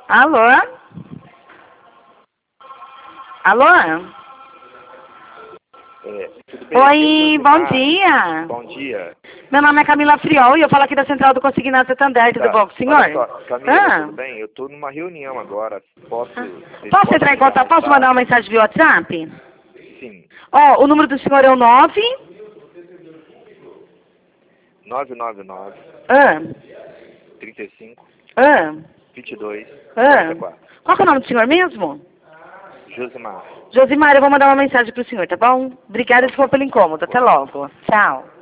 Alô? Alô? Tudo bem? Oi, bom dia. Bom dia. Meu nome é Camila Friol e eu falo aqui da Central do Consignado Santander, tudo bom com o senhor? Olha só, Camila, tudo bem? Eu tô numa reunião agora. Posso Entrar em contato? Posso mandar uma mensagem via WhatsApp? Sim. Ó, o número do senhor é o 9... 999 Ah, 35 ah, 22 ah. 44. Qual que é o nome do senhor mesmo? Josimar. Josimar, eu vou mandar uma mensagem pro senhor, tá bom? Obrigada, desculpa pelo incômodo. Até logo. Tchau.